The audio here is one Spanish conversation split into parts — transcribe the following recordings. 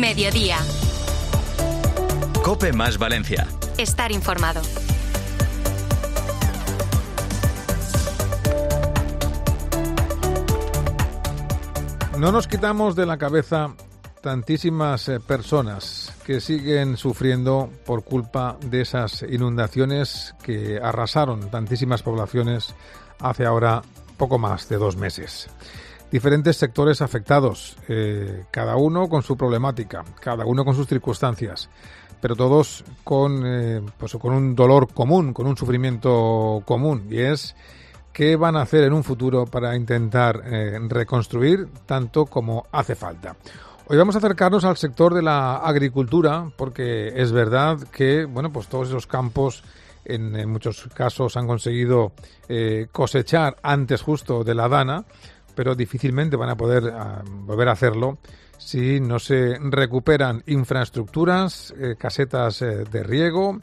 Mediodía. COPE más Valencia. Estar informado. No nos quitamos de la cabeza tantísimas personas que siguen sufriendo por culpa de esas inundaciones que arrasaron tantísimas poblaciones hace ahora poco más de 2 meses. Diferentes sectores afectados, cada uno con su problemática, cada uno con sus circunstancias, pero todos con un dolor común, con un sufrimiento común, y es qué van a hacer en un futuro para intentar reconstruir tanto como hace falta. Hoy vamos a acercarnos al sector de la agricultura, porque es verdad que todos esos campos en muchos casos han conseguido cosechar antes justo de la dana, pero difícilmente van a poder volver a hacerlo si no se recuperan infraestructuras, casetas de riego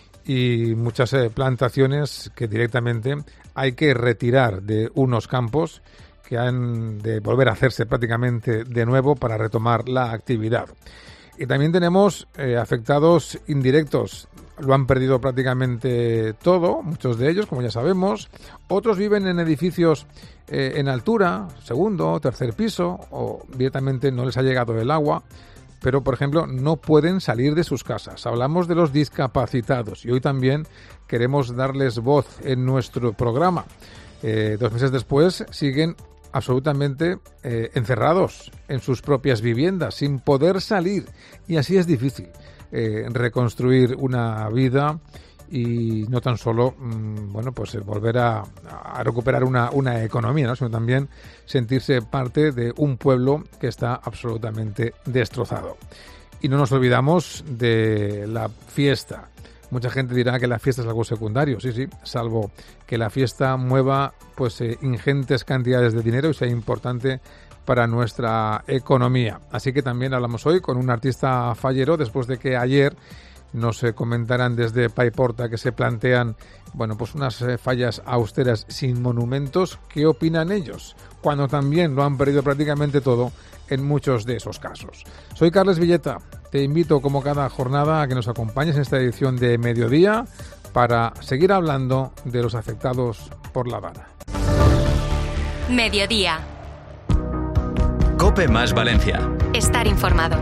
y muchas plantaciones que directamente hay que retirar de unos campos que han de volver a hacerse prácticamente de nuevo para retomar la actividad. Y también tenemos afectados indirectos. Lo han perdido prácticamente todo, muchos de ellos, como ya sabemos. Otros viven en edificios en altura, segundo, tercer piso, o directamente no les ha llegado el agua, pero, por ejemplo, no pueden salir de sus casas. Hablamos de los discapacitados y hoy también queremos darles voz en nuestro programa. 2 meses después siguen absolutamente encerrados en sus propias viviendas, sin poder salir. Y así es difícil reconstruir una vida y no tan solo volver a recuperar una economía, ¿no? Sino también sentirse parte de un pueblo que está absolutamente destrozado. Y no nos olvidamos de la fiesta. Mucha gente dirá que la fiesta es algo secundario, sí, salvo que la fiesta mueva ingentes cantidades de dinero y sea importante para nuestra economía. Así que también hablamos hoy con un artista fallero, después de que ayer nos comentaran desde Paiporta que se plantean unas fallas austeras sin monumentos. ¿Qué opinan ellos? Cuando también lo han perdido prácticamente todo en muchos de esos casos. Soy Carles Villeta. Te invito, como cada jornada, a que nos acompañes en esta edición de Mediodía para seguir hablando de los afectados por la dana. Mediodía. COPE más Valencia. Estar informado.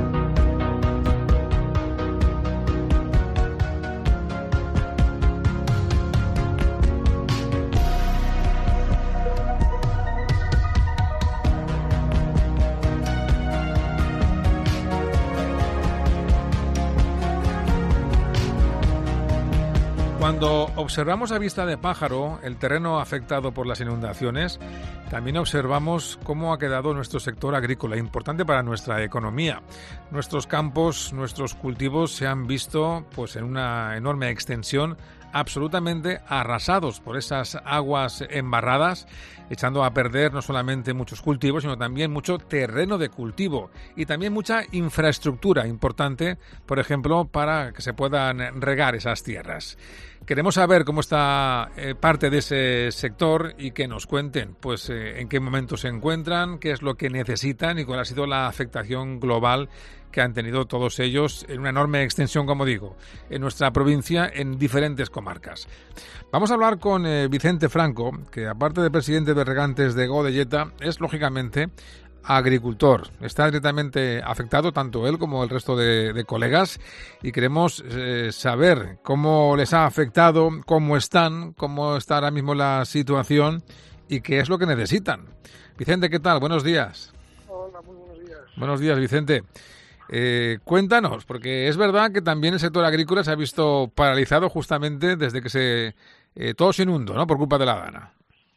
Cuando observamos a vista de pájaro el terreno afectado por las inundaciones, también observamos cómo ha quedado nuestro sector agrícola, importante para nuestra economía. Nuestros campos, nuestros cultivos se han visto en una enorme extensión absolutamente arrasados por esas aguas embarradas, echando a perder no solamente muchos cultivos, sino también mucho terreno de cultivo y también mucha infraestructura importante, por ejemplo, para que se puedan regar esas tierras. Queremos saber cómo está parte de ese sector y que nos cuenten en qué momento se encuentran, qué es lo que necesitan y cuál ha sido la afectación global que han tenido todos ellos en una enorme extensión, como digo, en nuestra provincia, en diferentes comarcas. Vamos a hablar con Vicente Franco, que aparte de presidente de Regantes de Godelleta, es lógicamente agricultor. Está directamente afectado tanto él como el resto de colegas y queremos saber cómo les ha afectado, cómo está ahora mismo la situación y qué es lo que necesitan. Vicente, ¿qué tal? Buenos días. Hola, muy buenos días. Buenos días, Vicente. Cuéntanos, porque es verdad que también el sector agrícola se ha visto paralizado justamente desde que todo se inundó, ¿no?, por culpa de la dana.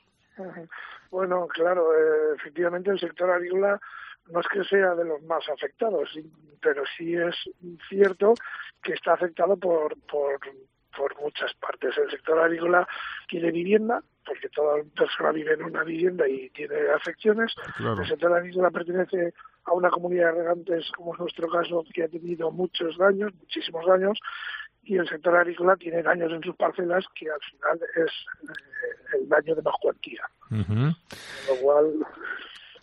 Bueno, claro, efectivamente el sector agrícola no es que sea de los más afectados, pero sí es cierto que está afectado por muchas partes. El sector agrícola tiene vivienda, porque toda persona vive en una vivienda y tiene afecciones. Claro. El sector agrícola pertenece a una comunidad de regantes, como es nuestro caso, que ha tenido muchísimos daños, y el sector agrícola tiene daños en sus parcelas que al final es el daño de más cuantía. Uh-huh. Con lo cual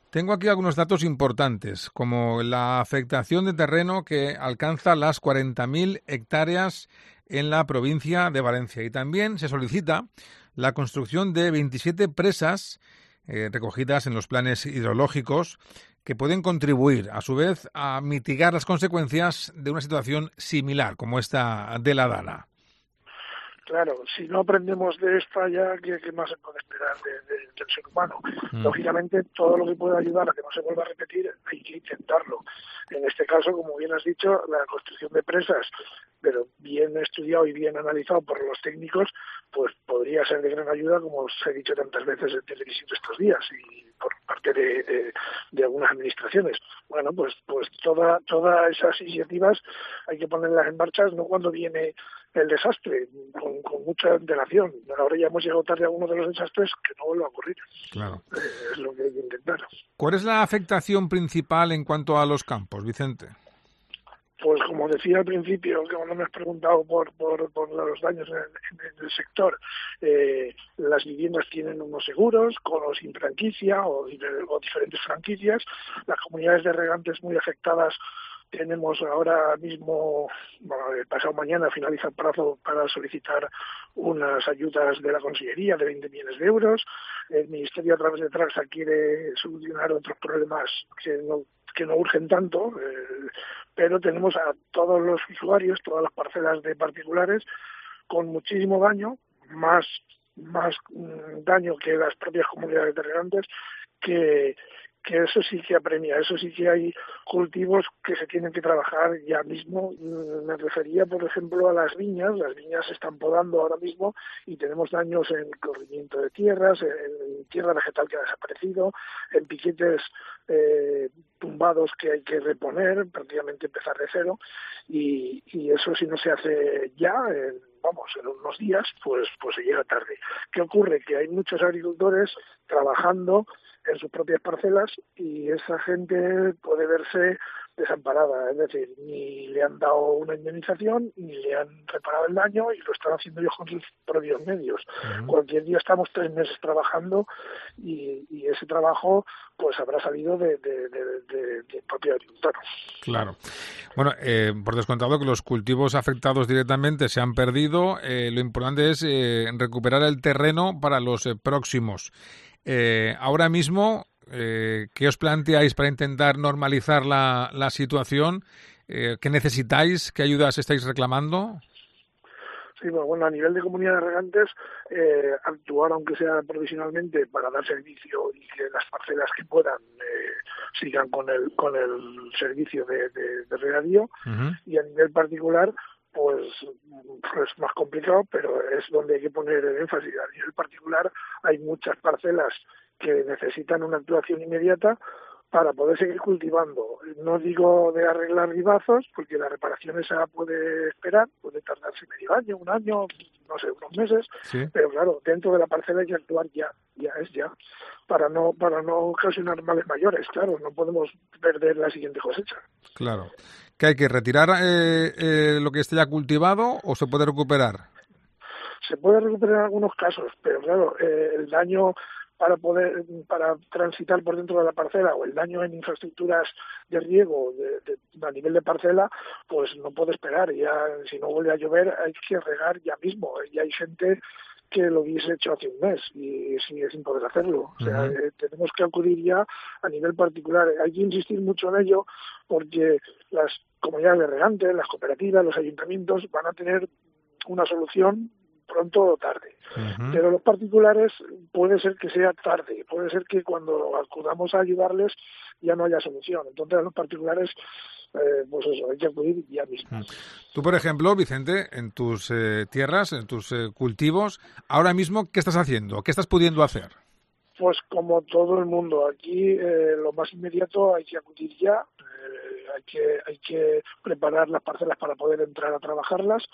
Tengo aquí algunos datos importantes, como la afectación de terreno que alcanza las 40.000 hectáreas en la provincia de Valencia. Y también se solicita la construcción de 27 presas recogidas en los planes hidrológicos que pueden contribuir, a su vez, a mitigar las consecuencias de una situación similar, como esta de la Dana. Claro, si no aprendemos de esta ya, ¿qué más se puede esperar del ser humano? Lógicamente, todo lo que pueda ayudar a que no se vuelva a repetir, hay que intentarlo. En este caso, como bien has dicho, la construcción de presas, pero bien estudiado y bien analizado por los técnicos, pues podría ser de gran ayuda, como os he dicho tantas veces en televisión estos días y por parte de algunas administraciones. Bueno, pues todas esas iniciativas hay que ponerlas en marcha, no cuando viene el desastre, con mucha antelación. Ahora ya hemos llegado tarde a uno de los desastres, que no vuelva a ocurrir. Claro. Es lo que hay que intentar. ¿Cuál es la afectación principal en cuanto a los campos, Vicente? Pues como decía al principio, que cuando me has preguntado por los daños en el sector, las viviendas tienen unos seguros, con o sin franquicia o diferentes franquicias. Las comunidades de regantes muy afectadas tenemos ahora mismo, el pasado mañana finaliza el plazo para solicitar unas ayudas de la Consellería de 20 millones de euros. El Ministerio a través de Traxa quiere solucionar otros problemas que no urgen tanto, pero tenemos a todos los usuarios, todas las parcelas de particulares con muchísimo daño, más daño que las propias comunidades de regantes, que eso sí que apremia, eso sí que hay cultivos que se tienen que trabajar ya mismo. Me refería, por ejemplo, a las viñas se están podando ahora mismo y tenemos daños en corrimiento de tierras, en tierra vegetal que ha desaparecido, en piquetes tumbados que hay que reponer, prácticamente empezar de cero, y eso si no se hace ya, en unos días, pues se llega tarde. ¿Qué ocurre? Que hay muchos agricultores trabajando en sus propias parcelas y esa gente puede verse desamparada, es decir, ni le han dado una indemnización ni le han reparado el daño y lo están haciendo ellos con sus propios medios. Cualquier día estamos 3 meses trabajando y ese trabajo pues habrá salido del propio agricultor. Claro. Bueno, por descontado que los cultivos afectados directamente se han perdido, lo importante es recuperar el terreno para los próximos. Ahora mismo, ¿qué os planteáis para intentar normalizar la situación? ¿Qué necesitáis? ¿Qué ayudas estáis reclamando? Sí, bueno, a nivel de comunidades regantes, actuar aunque sea provisionalmente para dar servicio y que las parcelas que puedan sigan con el servicio de regadío. Y a nivel particular, pues es más complicado, pero es donde hay que poner el énfasis. A nivel particular hay muchas parcelas que necesitan una actuación inmediata para poder seguir cultivando. No digo de arreglar ribazos, porque la reparación esa puede esperar, puede tardarse medio año, un año, no sé, unos meses, sí. Pero claro, dentro de la parcela hay que actuar ya, para no ocasionar males mayores, claro, no podemos perder la siguiente cosecha. Claro. ¿Qué hay que retirar lo que esté ya cultivado o se puede recuperar? Se puede recuperar en algunos casos, pero claro, el daño para transitar por dentro de la parcela o el daño en infraestructuras de riego a nivel de parcela, pues no puede esperar. Ya si no vuelve a llover hay que regar ya mismo. Y hay gente que lo hubiese hecho hace un mes y sigue sin poder hacerlo. O sea, tenemos que acudir ya a nivel particular. Hay que insistir mucho en ello porque las comunidades de regantes, las cooperativas, los ayuntamientos van a tener una solución pronto o tarde. Pero los particulares puede ser que sea tarde, puede ser que cuando acudamos a ayudarles ya no haya solución. Entonces a los particulares, pues eso, hay que acudir ya mismo. Tú, por ejemplo, Vicente, en tus tierras, en tus cultivos, ahora mismo, ¿qué estás haciendo? ¿Qué estás pudiendo hacer? Pues como todo el mundo, aquí lo más inmediato hay que acudir ya, hay que preparar las parcelas para poder entrar a trabajarlas.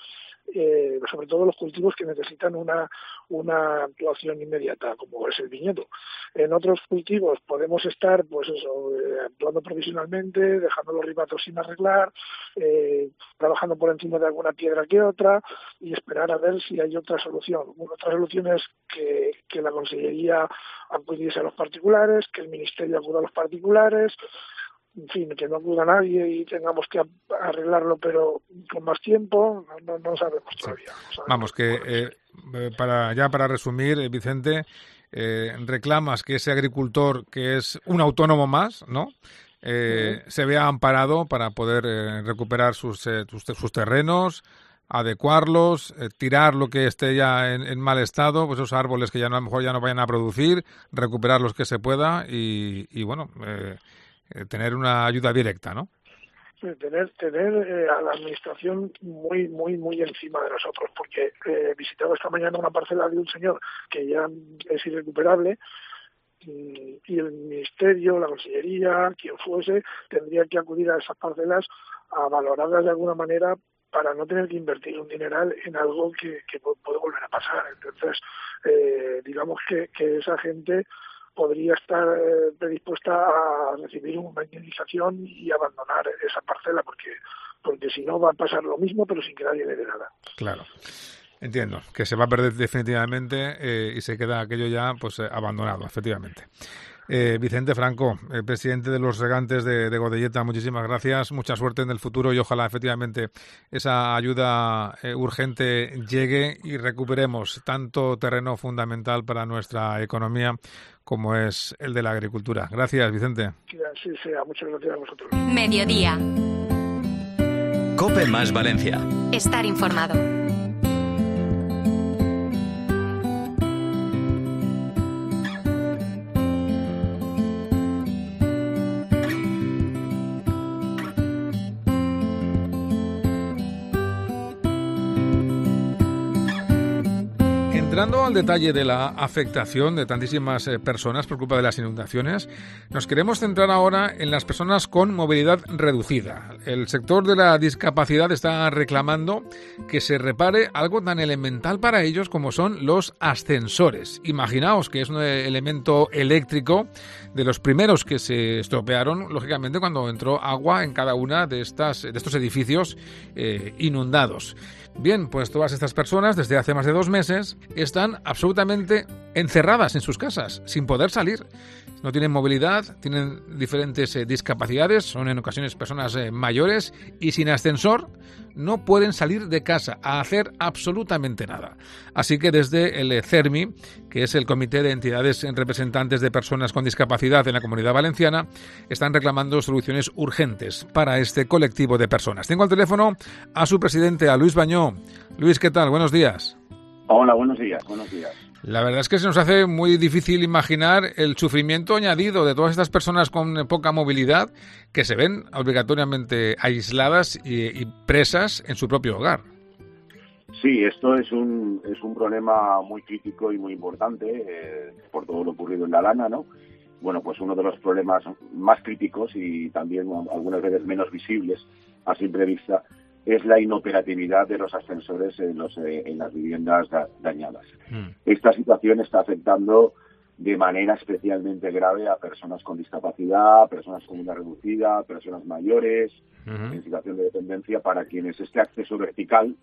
sobre todo los cultivos que necesitan una actuación inmediata, como es el viñedo. En otros cultivos podemos estar, pues eso, actuando provisionalmente, dejando los ribatos sin arreglar, trabajando por encima de alguna piedra que otra y esperar a ver si hay otra solución. Otra solución es que la Consellería acudiese a los particulares, que el Ministerio acuda a los particulares, en fin, que no acuda nadie y tengamos que arreglarlo, pero con más tiempo, no sabemos todavía. No sabemos. Vamos, que para resumir, Vicente, reclamas que ese agricultor, que es un autónomo más, ¿no?, se vea amparado para poder recuperar sus terrenos, adecuarlos, tirar lo que esté ya en mal estado, pues esos árboles que ya a lo mejor ya no vayan a producir, recuperar los que se pueda y bueno, tener una ayuda directa, ¿no? Tener a la administración muy encima de nosotros, porque he visitado esta mañana una parcela de un señor que ya es irrecuperable y el Ministerio, la Consellería, quien fuese, tendría que acudir a esas parcelas a valorarlas de alguna manera para no tener que invertir un dineral en algo que puede volver a pasar. Entonces, digamos que esa gente podría estar predispuesta a recibir una indemnización y abandonar esa parcela, porque si no va a pasar lo mismo, pero sin que nadie le dé nada. Claro. Entiendo, que se va a perder definitivamente y se queda aquello ya pues abandonado, efectivamente. Vicente Franco, presidente de los regantes de Godelleta, muchísimas gracias, mucha suerte en el futuro y ojalá efectivamente esa ayuda urgente llegue y recuperemos tanto terreno fundamental para nuestra economía como es el de la agricultura. Gracias, Vicente. Sí, muchas gracias a vosotros. Mediodía. COPE más Valencia. Estar informado. Entrando al detalle de la afectación de tantísimas personas por culpa de las inundaciones, nos queremos centrar ahora en las personas con movilidad reducida. El sector de la discapacidad está reclamando que se repare algo tan elemental para ellos como son los ascensores. Imaginaos que es un elemento eléctrico de los primeros que se estropearon, lógicamente, cuando entró agua en cada una de estos edificios inundados. Bien, pues todas estas personas desde hace más de 2 meses están absolutamente encerradas en sus casas, sin poder salir. No tienen movilidad, tienen diferentes discapacidades, son en ocasiones personas mayores y sin ascensor no pueden salir de casa a hacer absolutamente nada. Así que desde el CERMI, que es el Comité de Entidades Representantes de Personas con Discapacidad en la Comunidad Valenciana, están reclamando soluciones urgentes para este colectivo de personas. Tengo al teléfono a su presidente, a Luis Bañó. Luis, ¿qué tal? Buenos días. Hola, buenos días. La verdad es que se nos hace muy difícil imaginar el sufrimiento añadido de todas estas personas con poca movilidad que se ven obligatoriamente aisladas y presas en su propio hogar. Sí, esto es un problema muy crítico y muy importante por todo lo ocurrido en La Lana, ¿no? Bueno, pues uno de los problemas más críticos y también algunas veces menos visibles a simple vista es la inoperatividad de los ascensores en las viviendas dañadas. Esta situación está afectando de manera especialmente grave a personas con discapacidad, personas con una reducida, personas mayores, en situación de dependencia, para quienes este acceso vertical,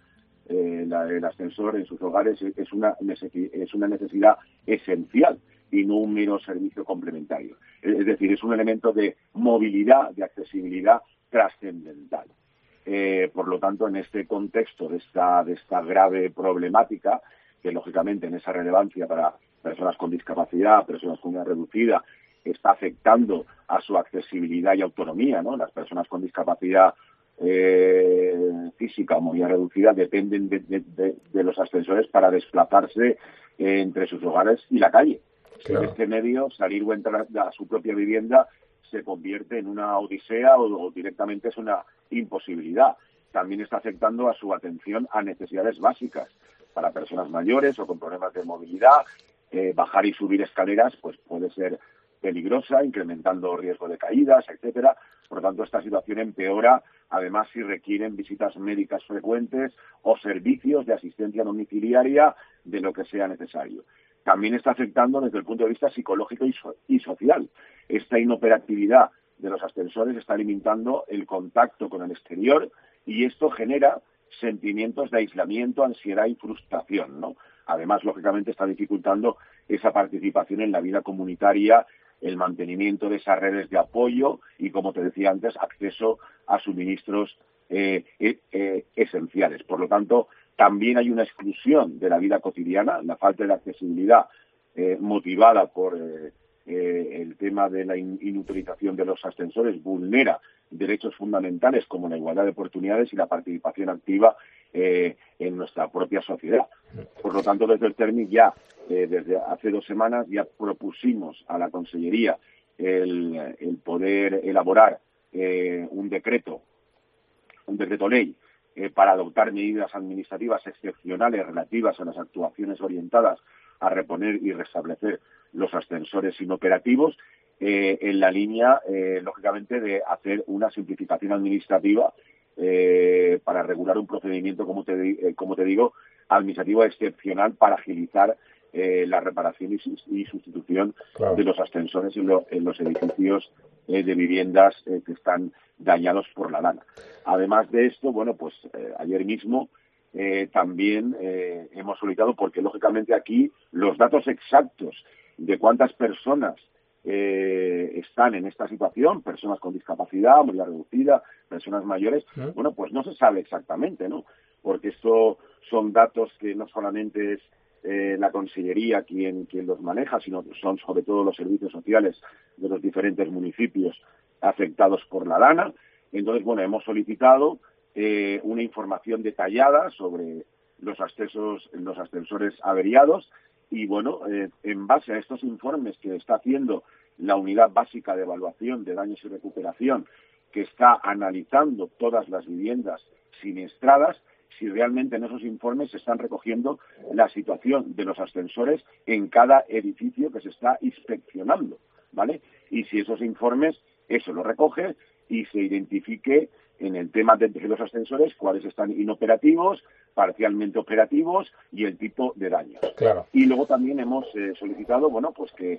el ascensor en sus hogares, es una necesidad esencial y no un mero servicio complementario. Es decir, es un elemento de movilidad, de accesibilidad trascendental. Por lo tanto, en este contexto de esta grave problemática, que lógicamente en esa relevancia para personas con discapacidad, personas con una reducida, está afectando a su accesibilidad y autonomía, ¿no? Las personas con discapacidad física o movilidad reducida dependen de los ascensores para desplazarse entre sus hogares y la calle. Claro. En este medio, salir o entrar a su propia vivienda se convierte en una odisea o directamente es una imposibilidad. También está afectando a su atención a necesidades básicas para personas mayores o con problemas de movilidad. Bajar y subir escaleras pues puede ser peligrosa, incrementando riesgo de caídas, etcétera. Por lo tanto, esta situación empeora, además, si requieren visitas médicas frecuentes o servicios de asistencia domiciliaria de lo que sea necesario. También está afectando desde el punto de vista psicológico y social. Esta inoperatividad de los ascensores está limitando el contacto con el exterior y esto genera sentimientos de aislamiento, ansiedad y frustración, ¿no? Además, lógicamente, está dificultando esa participación en la vida comunitaria, el mantenimiento de esas redes de apoyo y, como te decía antes, acceso a suministros esenciales. Por lo tanto, también hay una exclusión de la vida cotidiana, la falta de accesibilidad motivada por el tema de la inutilización de los ascensores vulnera derechos fundamentales como la igualdad de oportunidades y la participación activa en nuestra propia sociedad. Por lo tanto, desde el TERMIC ya, desde hace 2 semanas, ya propusimos a la Consellería el poder elaborar un decreto ley para adoptar medidas administrativas excepcionales relativas a las actuaciones orientadas a reponer y restablecer los ascensores inoperativos, en la línea, lógicamente, de hacer una simplificación administrativa para regular un procedimiento, como te digo, administrativo excepcional para agilizar la reparación y sustitución de los ascensores en los edificios de viviendas que están dañados por la lana. Además de esto, bueno, pues ayer mismo también hemos solicitado, porque lógicamente aquí los datos exactos de cuántas personas están en esta situación, personas con discapacidad, movilidad reducida, personas mayores, bueno, pues no se sabe exactamente, ¿no? Porque esto son datos que no solamente es la Consellería quien los maneja, sino que son sobre todo los servicios sociales de los diferentes municipios afectados por la lana. Entonces, bueno, hemos solicitado una información detallada sobre los ascensores averiados y, bueno, en base a estos informes que está haciendo la Unidad Básica de Evaluación de Daños y Recuperación, que está analizando todas las viviendas siniestradas, si realmente en esos informes se están recogiendo la situación de los ascensores en cada edificio que se está inspeccionando, ¿vale? Y si esos informes, eso lo recoge y se identifique en el tema de los ascensores cuáles están inoperativos, parcialmente operativos y el tipo de daños. Claro. Y luego también hemos solicitado, bueno, pues que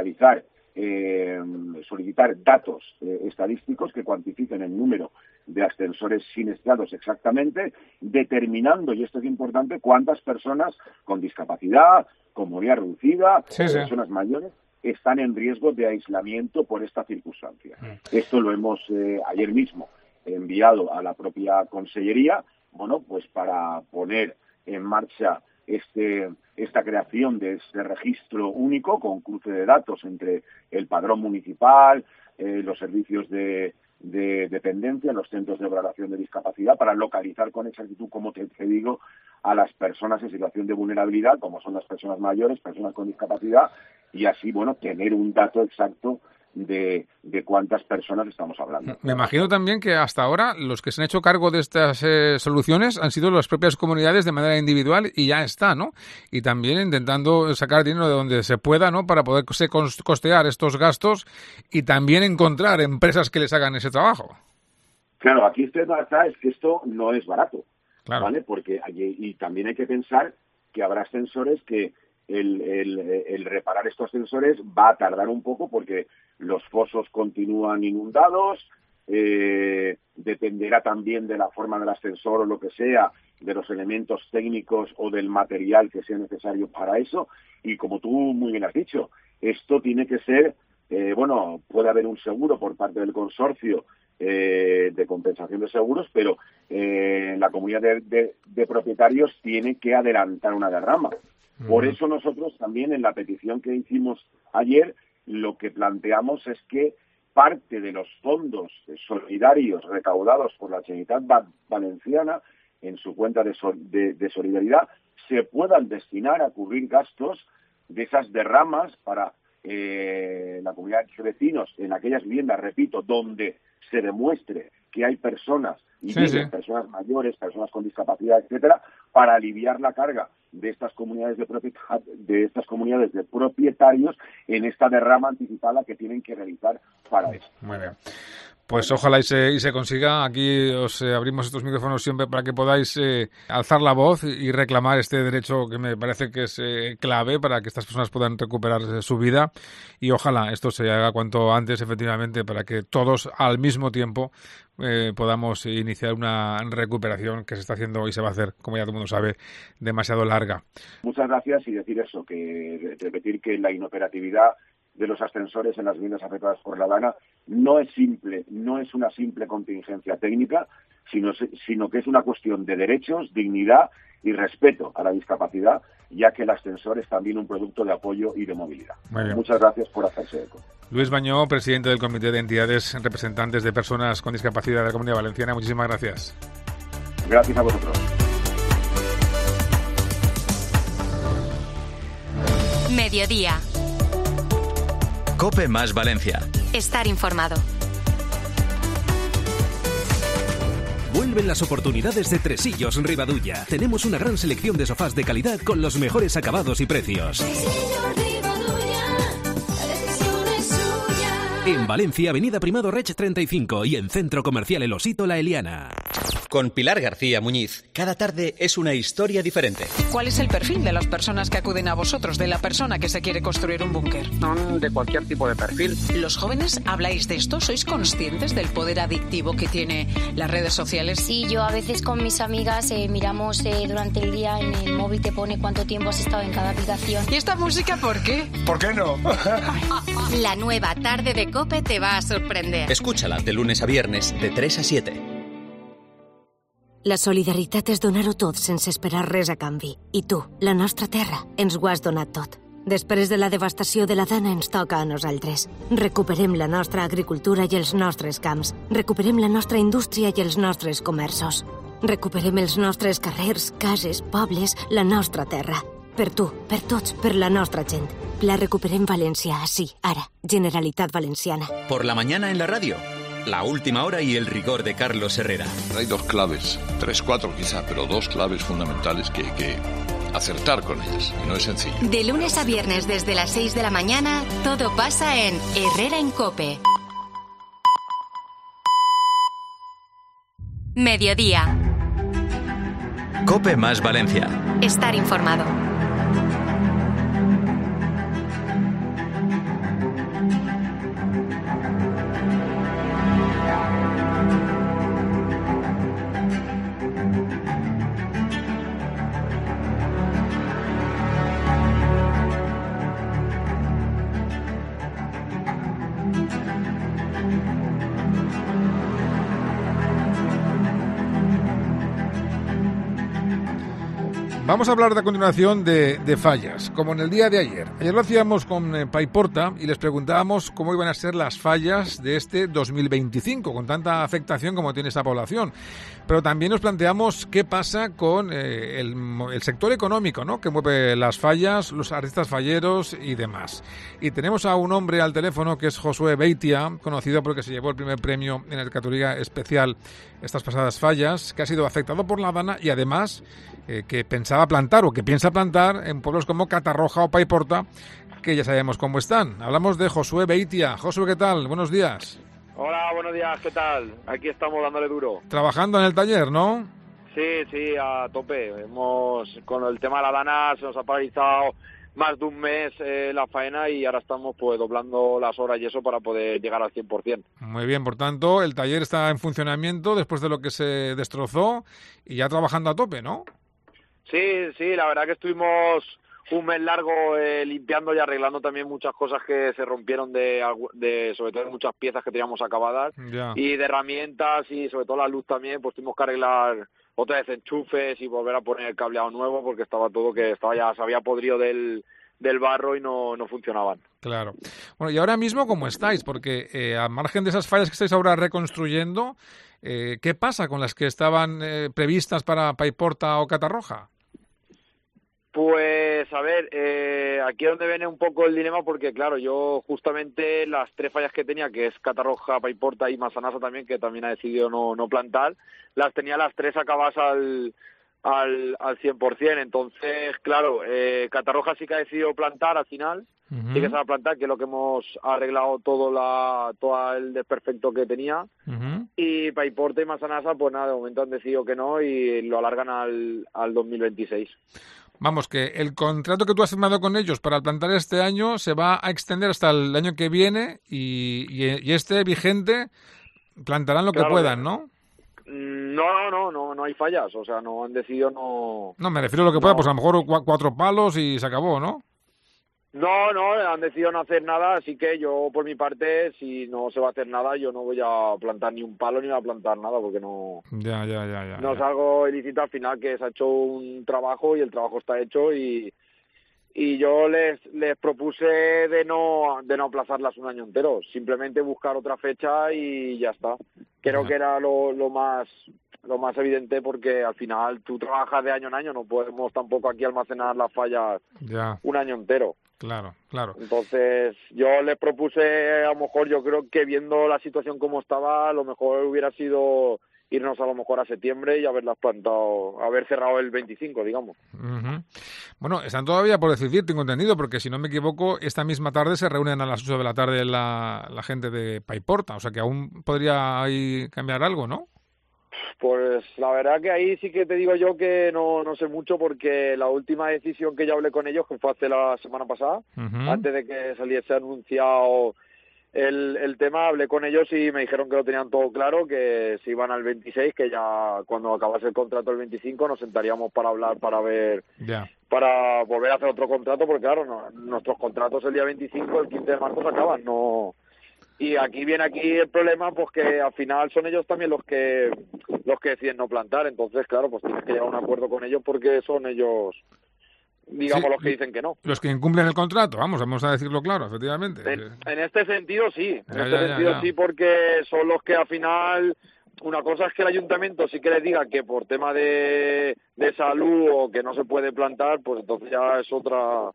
solicitar datos estadísticos que cuantifiquen el número de ascensores siniestrados exactamente, determinando, y esto es importante, cuántas personas con discapacidad, con movilidad reducida, personas mayores, están en riesgo de aislamiento por esta circunstancia. Esto lo hemos ayer mismo enviado a la propia Consellería, bueno, pues para poner en marcha esta creación de este registro único con cruce de datos entre el padrón municipal, los servicios de dependencia, los centros de valoración de discapacidad, para localizar con exactitud, como te digo, a las personas en situación de vulnerabilidad, como son las personas mayores, personas con discapacidad, y así, bueno, tener un dato exacto de cuántas personas estamos hablando. Me imagino también que hasta ahora los que se han hecho cargo de estas soluciones han sido las propias comunidades de manera individual y ya está, ¿no? Y también intentando sacar dinero de donde se pueda, ¿no? Para poder costear estos gastos y también encontrar empresas que les hagan ese trabajo. Claro, aquí usted está, es que esto no es barato, claro, ¿vale? Porque y también hay que pensar que habrá ascensores que el reparar estos ascensores va a tardar un poco porque los fosos continúan inundados, dependerá también de la forma del ascensor o lo que sea, de los elementos técnicos o del material que sea necesario para eso, y como tú muy bien has dicho, esto tiene que ser, bueno, puede haber un seguro por parte del consorcio de compensación de seguros, pero la comunidad de propietarios tiene que adelantar una derrama. Por eso nosotros también en la petición que hicimos ayer lo que planteamos es que parte de los fondos solidarios recaudados por la Generalitat Valenciana en su cuenta de solidaridad se puedan destinar a cubrir gastos de esas derramas para la comunidad de vecinos en aquellas viviendas, repito, donde se demuestre que hay personas personas mayores, personas con discapacidad, etcétera, para aliviar la carga de estas comunidades de propietarios en esta derrama anticipada que tienen que realizar para esto. Muy bien. Pues ojalá y se consiga. Aquí os abrimos estos micrófonos siempre para que podáis alzar la voz y reclamar este derecho que me parece que es clave para que estas personas puedan recuperar su vida, y ojalá esto se haga cuanto antes, efectivamente, para que todos al mismo tiempo podamos iniciar una recuperación que se está haciendo y se va a hacer, como ya todo el mundo sabe, demasiado larga. Muchas gracias, y decir eso, que repetir que la inoperatividad de los ascensores en las viviendas afectadas por la dana no es una simple contingencia técnica, sino que es una cuestión de derechos, dignidad y respeto a la discapacidad, ya que el ascensor es también un producto de apoyo y de movilidad. Muchas gracias por hacerse eco. Luis Bañó, presidente del Comité de Entidades Representantes de Personas con Discapacidad de la Comunidad Valenciana, muchísimas gracias. Gracias a vosotros. Mediodía. COPE más Valencia. Estar informado. Vuelven las oportunidades de Tresillos Ribadulla. Tenemos una gran selección de sofás de calidad con los mejores acabados y precios. En Valencia, Avenida Primado Reig 35 y en Centro Comercial El Osito La Eliana. Con Pilar García Muñiz, cada tarde es una historia diferente. ¿Cuál es el perfil de las personas que acuden a vosotros, de la persona que se quiere construir un búnker? Son de cualquier tipo de perfil. ¿Los jóvenes habláis de esto? ¿Sois conscientes del poder adictivo que tiene las redes sociales? Sí, yo a veces con mis amigas miramos durante el día en el móvil, te pone cuánto tiempo has estado en cada aplicación. ¿Y esta música por qué? ¿Por qué no? La nueva tarde de COPE te va a sorprender. Escúchala de lunes a viernes de 3 a 7. La solidaritat és donar-ho tot sense esperar res a canvi. I tu, la nostra terra, ens ho has donat tot. Després de la devastació de la dana ens toca a nosaltres. Recuperem la nostra agricultura i els nostres camps. Recuperem la nostra indústria i els nostres comerços. Recuperem els nostres carrers, cases, pobles, la nostra terra. Per tu, per tots, per la nostra gent. La recuperem València, així, ara. Generalitat Valenciana. Por la mañana en la radio. La última hora y el rigor de Carlos Herrera. Hay dos claves, 3, 4 quizá, pero dos claves fundamentales que hay que acertar con ellas. Y no es sencillo. De lunes a viernes desde las 6 de la mañana, todo pasa en Herrera en COPE. Mediodía. COPE más Valencia. Estar informado. Vamos a hablar a continuación de fallas, como en el día de ayer. Ayer lo hacíamos con Paiporta y les preguntábamos cómo iban a ser las fallas de este 2025, con tanta afectación como tiene esta población. Pero también nos planteamos qué pasa con el sector económico, ¿no?, que mueve las fallas, los artistas falleros y demás. Y tenemos a un hombre al teléfono que es Josué Beitia, conocido porque se llevó el primer premio en la categoría especial estas pasadas fallas, que ha sido afectado por la dana y además que pensaba plantar o que piensa plantar en pueblos como Catarroja o Paiporta, que ya sabemos cómo están. Hablamos de Josué Beitia. Josué, ¿qué tal? Buenos días. Hola, buenos días, ¿qué tal? Aquí estamos dándole duro. Trabajando en el taller, ¿no? Sí, a tope. Con el tema de la dana se nos ha paralizado más de un mes la faena y ahora estamos pues doblando las horas y eso para poder llegar al 100%. Muy bien, por tanto, el taller está en funcionamiento después de lo que se destrozó y ya trabajando a tope, ¿no? Sí, la verdad que estuvimos un mes largo limpiando y arreglando también muchas cosas que se rompieron de sobre todo muchas piezas que teníamos acabadas y de herramientas y sobre todo la luz también, pues tuvimos que arreglar otra vez enchufes y volver a poner el cableado nuevo porque estaba todo ya se había podrido del barro y no funcionaban. Claro. Bueno, y ahora mismo, ¿cómo estáis? Porque a margen de esas fallas que estáis ahora reconstruyendo, ¿qué pasa con las que estaban previstas para Paiporta o Catarroja? Pues, a ver, aquí es donde viene un poco el dilema, porque, claro, yo justamente las 3 fallas que tenía, que es Catarroja, Paiporta y Massanassa también, que también ha decidido no plantar, las tenía las 3 acabadas al 100%. Entonces, claro, Catarroja sí que ha decidido plantar al final, sí que se va a plantar, que es lo que hemos arreglado todo el desperfecto que tenía. Y Paiporta y Massanassa, pues nada, de momento han decidido que no y lo alargan al 2026. Vamos, que el contrato que tú has firmado con ellos para plantar este año se va a extender hasta el año que viene y este vigente plantarán lo que puedan, ¿no? No hay fallas, o sea, no han decidido no... No, me refiero a lo que pueda, pues a lo mejor 4 palos y se acabó, ¿no? No, han decidido no hacer nada, así que yo, por mi parte, si no se va a hacer nada, yo no voy a plantar ni un palo ni voy a plantar nada, porque no... Ya. No es algo ilícito al final, que se ha hecho un trabajo y el trabajo está hecho y yo les propuse de no aplazarlas un año entero, simplemente buscar otra fecha y ya está. Creo que era lo más evidente, porque al final tú trabajas de año en año, no podemos tampoco aquí almacenar las fallas un año entero. Claro. Entonces yo les propuse, a lo mejor, yo creo que viendo la situación como estaba, a lo mejor hubiera sido irnos a lo mejor a septiembre y haberlas plantado, haber cerrado el 25, digamos. Bueno, están todavía por decidir, tengo entendido, porque si no me equivoco, esta misma tarde se reúnen a las 8 de la tarde la gente de Paiporta, o sea que aún podría ahí cambiar algo, ¿no? Pues la verdad que ahí sí que te digo yo que no sé mucho, porque la última decisión que yo hablé con ellos, que fue hace la semana pasada, antes de que saliese anunciado el tema, hablé con ellos y me dijeron que lo tenían todo claro, que se iban al 26, que ya cuando acabase el contrato el 25 nos sentaríamos para hablar, para ver, para volver a hacer otro contrato, porque claro, nuestros contratos el día 25, el 15 de marzo se acaban, no... Y aquí viene el problema, pues que al final son ellos también los que deciden no plantar. Entonces, claro, pues tienes que llegar a un acuerdo con ellos, porque son ellos, digamos, los que dicen que no. Los que incumplen el contrato, vamos a decirlo claro, efectivamente. En este sentido sí, sí, porque son los que al final... Una cosa es que el ayuntamiento sí que les diga que por tema de salud o que no se puede plantar, pues entonces ya es otra...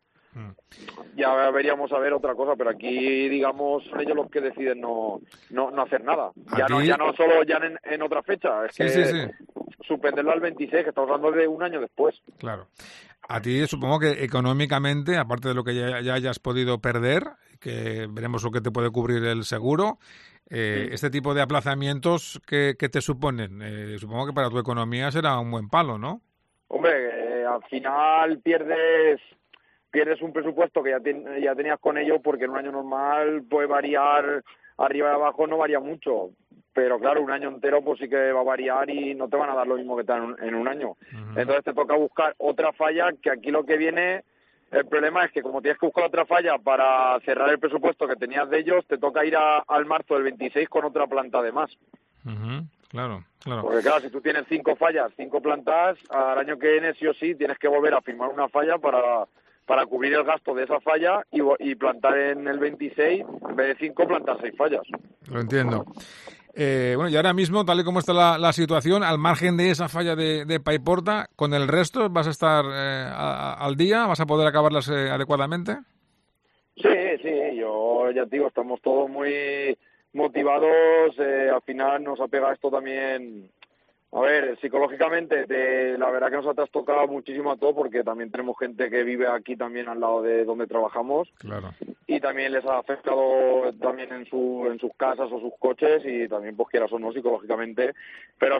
Ya veríamos a ver otra cosa, pero aquí, digamos, son ellos los que deciden no hacer nada. Ya no solo en otra fecha, es que suspenderlo al 26, que estamos hablando de un año después. Claro. A ti supongo que económicamente, aparte de lo que ya hayas podido perder, que veremos lo que te puede cubrir el seguro, este tipo de aplazamientos que te suponen, supongo que para tu economía será un buen palo, ¿no? Hombre, al final pierdes un presupuesto que ya tenías con ellos, porque en un año normal puede variar arriba y abajo, no varía mucho, pero claro, un año entero pues sí que va a variar y no te van a dar lo mismo que te dan en un año. Entonces te toca buscar otra falla, que aquí lo que viene, el problema es que como tienes que buscar otra falla para cerrar el presupuesto que tenías de ellos, te toca ir al marzo del 26 con otra planta de más. Claro. Porque claro, si tú tienes 5 fallas, 5 plantas, al año que viene sí o sí tienes que volver a firmar una falla para cubrir el gasto de esa falla y plantar en el 26, en vez de 5, plantar 6 fallas. Lo entiendo. Bueno, y ahora mismo, tal y como está la situación, al margen de esa falla de Paiporta, ¿con el resto vas a estar al día? ¿Vas a poder acabarlas adecuadamente? Sí, yo ya te digo, estamos todos muy motivados. Al final nos ha pegado esto también... A ver, psicológicamente, la verdad que nos ha trastocado muchísimo a todo, porque también tenemos gente que vive aquí también al lado de donde trabajamos. Claro. Y también les ha afectado también en sus casas o sus coches, y también, pues quieras o no, psicológicamente. Pero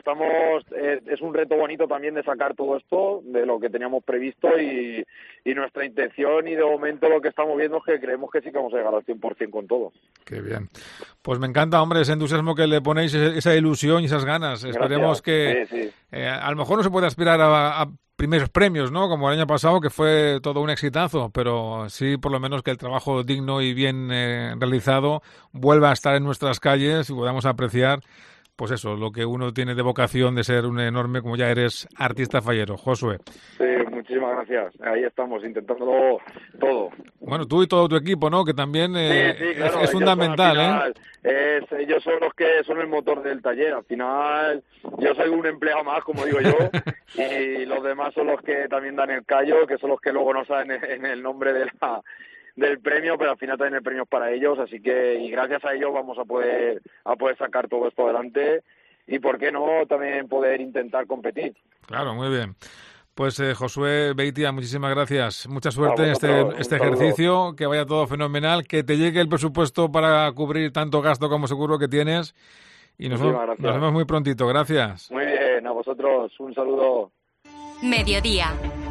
es un reto bonito también de sacar todo esto de lo que teníamos previsto, y nuestra intención, y de momento lo que estamos viendo es que creemos que sí que vamos a llegar al 100% con todo. Qué bien. Pues me encanta, hombre, ese entusiasmo que le ponéis, esa ilusión y esas ganas. Gracias. Esperemos que a lo mejor no se puede aspirar a primeros premios, ¿no? Como el año pasado, que fue todo un exitazo, pero sí, por lo menos, que el trabajo digno y bien realizado vuelva a estar en nuestras calles y podamos apreciar pues eso, lo que uno tiene de vocación de ser un enorme, como ya eres, artista fallero. Josué. Sí, muchísimas gracias. Ahí estamos, intentándolo todo. Bueno, tú y todo tu equipo, ¿no? Que también claro, es fundamental, ellos son los que son el motor del taller. Al final, yo soy un empleado más, como digo yo, y los demás son los que también dan el callo, que son los que luego no saben en el nombre del premio, pero al final también el premio es para ellos, así que y gracias a ellos vamos a poder sacar todo esto adelante y por qué no también poder intentar competir. Claro, muy bien. Pues Josué Beitia, muchísimas gracias. Mucha suerte en este ejercicio, que vaya todo fenomenal, que te llegue el presupuesto para cubrir tanto gasto como seguro que tienes y nos vemos muy prontito. Gracias. Muy bien, a vosotros un saludo. Mediodía.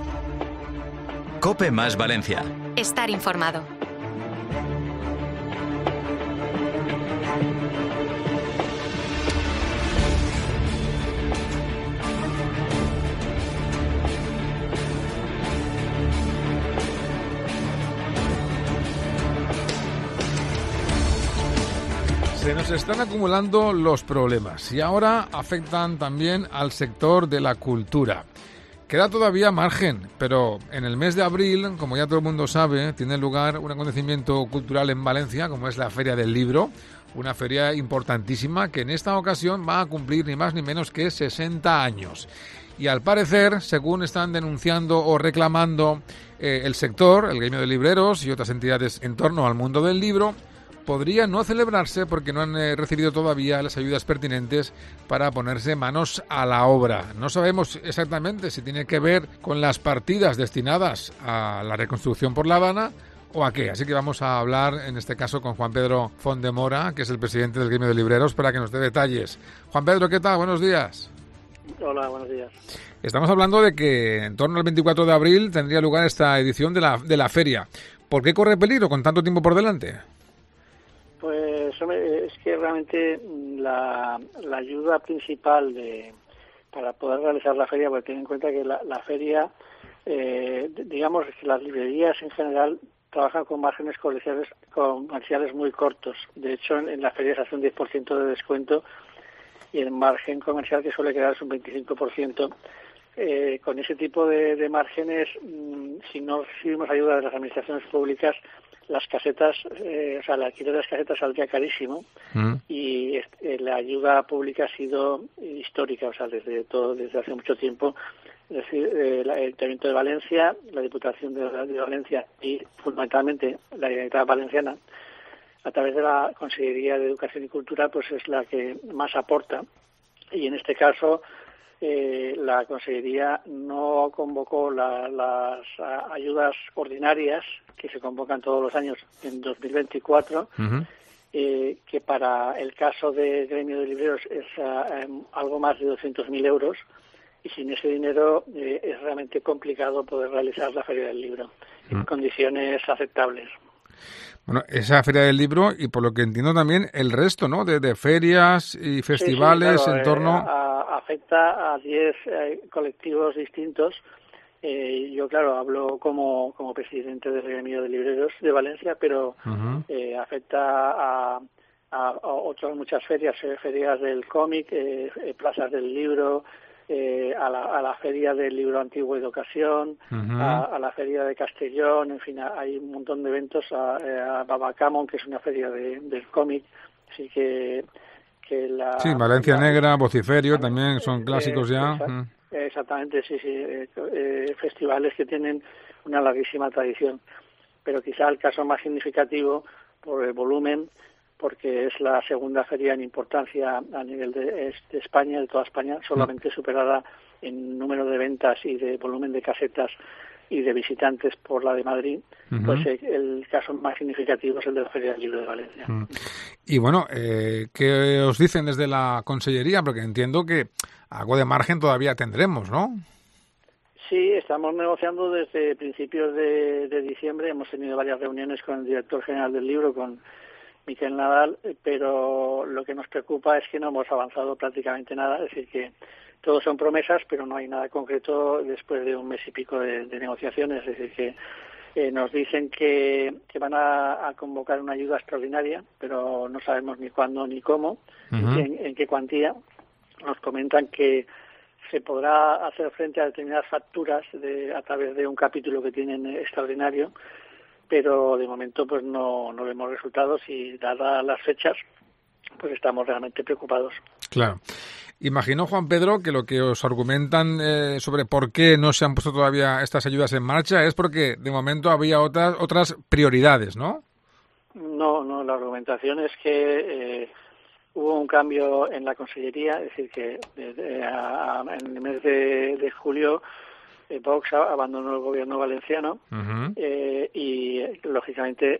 COPE más Valencia. Estar informado. Se nos están acumulando los problemas y ahora afectan también al sector de la cultura. Queda todavía margen, pero en el mes de abril, como ya todo el mundo sabe, tiene lugar un acontecimiento cultural en Valencia, como es la Feria del Libro, una feria importantísima que en esta ocasión va a cumplir ni más ni menos que 60 años. Y al parecer, según están denunciando o reclamando el sector, el gremio de libreros y otras entidades en torno al mundo del libro, podría no celebrarse porque no han recibido todavía las ayudas pertinentes para ponerse manos a la obra. No sabemos exactamente si tiene que ver con las partidas destinadas a la reconstrucción por La Habana o a qué. Así que vamos a hablar en este caso con Juan Pedro Fondemora, que es el presidente del gremio de libreros, para que nos dé detalles. Juan Pedro, ¿qué tal? Buenos días. Hola, buenos días. Estamos hablando de que en torno al 24 de abril tendría lugar esta edición de la feria. ¿Por qué corre peligro con tanto tiempo por delante? Pues hombre, es que realmente la ayuda principal para poder realizar la feria, porque ten en cuenta que la feria, digamos que las librerías en general trabajan con márgenes comerciales muy cortos. De hecho, en la feria se hace un 10% de descuento y el margen comercial que suele quedar es un 25%. Con ese tipo de márgenes, si no recibimos ayuda de las administraciones públicas, las casetas, el alquiler de las casetas saldría carísimo y la ayuda pública ha sido histórica, desde hace mucho tiempo. Es decir, el Ayuntamiento de Valencia, la Diputación de Valencia y fundamentalmente la Generalitat Valenciana, a través de la Consejería de Educación y Cultura, pues es la que más aporta. Y en este caso, la Consejería no convocó las ayudas ordinarias que se convocan todos los años en 2024, que para el caso del gremio de libreros es algo más de 200.000 euros, y sin ese dinero es realmente complicado poder realizar la Feria del Libro en condiciones aceptables. Bueno, esa Feria del Libro y por lo que entiendo también el resto, ¿no?, de ferias y festivales sí, claro, en torno... afecta a 10 colectivos distintos. Yo, claro, hablo como presidente del gremio de libreros de Valencia, pero afecta a muchas ferias, ferias del cómic, plazas del libro, a la feria del libro antiguo y de ocasión, a la feria de Castellón, en fin, hay un montón de eventos, a Babacamon, que es una feria del cómic, así que Sí, Valencia Negra, Vociferio, también son clásicos ya. Exactamente, sí, festivales que tienen una larguísima tradición, pero quizá el caso más significativo por el volumen, porque es la segunda feria en importancia a nivel de España, de toda España, solamente superada en número de ventas y de volumen de casetas y de visitantes por la de Madrid, pues el caso más significativo es el de la Feria del Libro de Valencia. Y bueno, ¿qué os dicen desde la Consellería? Porque entiendo que algo de margen todavía tendremos, ¿no? Sí, estamos negociando desde principios de diciembre, hemos tenido varias reuniones con el director general del libro, con Miquel Nadal, pero lo que nos preocupa es que no hemos avanzado prácticamente nada, es decir, que todos son promesas, pero no hay nada concreto después de un mes y pico de negociaciones, es decir, Nos dicen que van a convocar una ayuda extraordinaria, pero no sabemos ni cuándo ni cómo, en qué cuantía. Nos comentan que se podrá hacer frente a determinadas facturas a través de un capítulo que tienen extraordinario, pero de momento pues no vemos resultados y dadas las fechas pues estamos realmente preocupados. Claro. Imagino, Juan Pedro, que lo que os argumentan sobre por qué no se han puesto todavía estas ayudas en marcha es porque de momento había otras prioridades, ¿no? No, la argumentación es que hubo un cambio en la Consellería, es decir, que en el mes de julio Vox abandonó el gobierno valenciano y, lógicamente,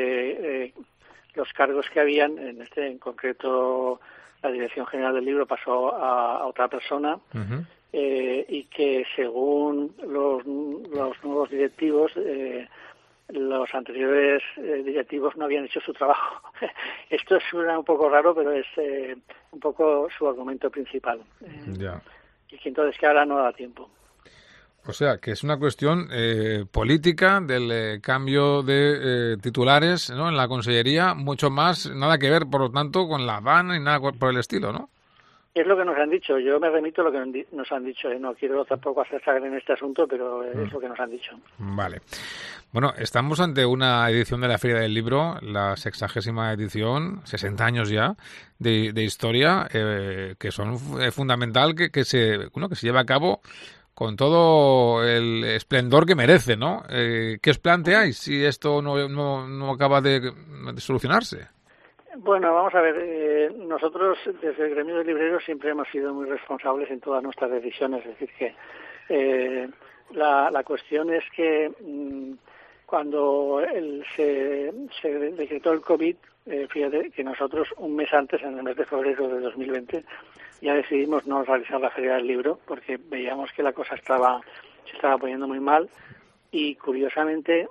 los cargos que habían, en concreto la Dirección General del Libro pasó a otra persona y que según los nuevos directivos, los anteriores directivos no habían hecho su trabajo. Esto suena un poco raro, pero es un poco su argumento principal. Y que entonces que ahora no da tiempo. O sea, que es una cuestión política del cambio de titulares, ¿no?, en la Consellería, mucho más, nada que ver, por lo tanto, con la Habana y nada por el estilo, ¿no? Es lo que nos han dicho. Yo me remito a lo que nos han dicho. No quiero tampoco hacer sangre en este asunto, pero es lo que nos han dicho. Vale. Bueno, estamos ante una edición de la Feria del Libro, la 60ª edición, 60 años ya de historia, que son fundamental que se lleve a cabo con todo el esplendor que merece, ¿no? ¿Qué os planteáis si esto no acaba de solucionarse? Bueno, vamos a ver, nosotros desde el gremio de libreros siempre hemos sido muy responsables en todas nuestras decisiones, es decir que la cuestión es que cuando se decretó el COVID, fíjate que nosotros un mes antes, en el mes de febrero de 2020, ya decidimos no realizar la Feria del Libro porque veíamos que la cosa se estaba poniendo muy mal y curiosamente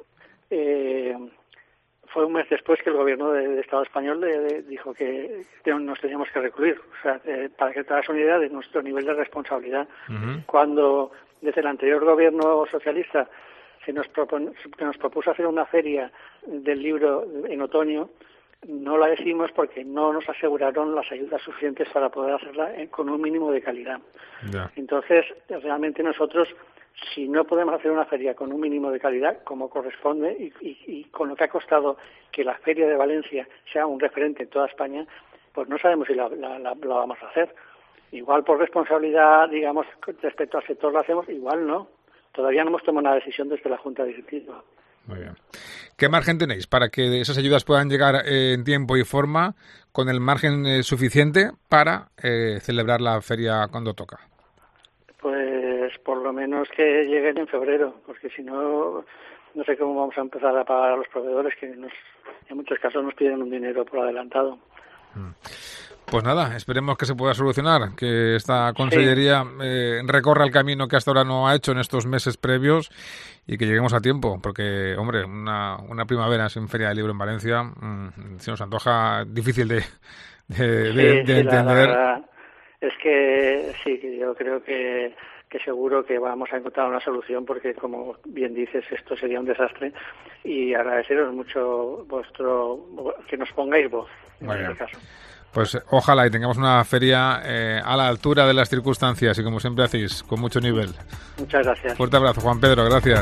fue un mes después que el gobierno del Estado español dijo que nos teníamos que recluir. O sea, para que te hagas una idea de nuestro nivel de responsabilidad. Cuando desde el anterior gobierno socialista se nos propuso hacer una feria del libro en otoño, no la decidimos porque no nos aseguraron las ayudas suficientes para poder hacerla con un mínimo de calidad. Entonces, realmente nosotros, si no podemos hacer una feria con un mínimo de calidad, como corresponde, y con lo que ha costado que la Feria de Valencia sea un referente en toda España, pues no sabemos si la vamos a hacer. Igual por responsabilidad, digamos, respecto al sector lo hacemos, igual no. Todavía no hemos tomado una decisión desde la Junta Directiva. Muy bien. ¿Qué margen tenéis para que esas ayudas puedan llegar en tiempo y forma, con el margen suficiente para celebrar la feria cuando toca? Pues por lo menos que lleguen en febrero, porque si no, no sé cómo vamos a empezar a pagar a los proveedores, que en muchos casos nos piden un dinero por adelantado. Pues nada, esperemos que se pueda solucionar, que esta consellería recorra el camino que hasta ahora no ha hecho en estos meses previos y que lleguemos a tiempo, porque, hombre, una primavera sin Feria del Libro en Valencia se nos antoja difícil de entender. La verdad es que sí, yo creo que seguro que vamos a encontrar una solución, porque, como bien dices, esto sería un desastre, y agradeceros mucho que nos pongáis voz en este caso. Pues ojalá y tengamos una feria a la altura de las circunstancias y, como siempre hacéis, con mucho nivel. Muchas gracias. Fuerte abrazo, Juan Pedro, gracias.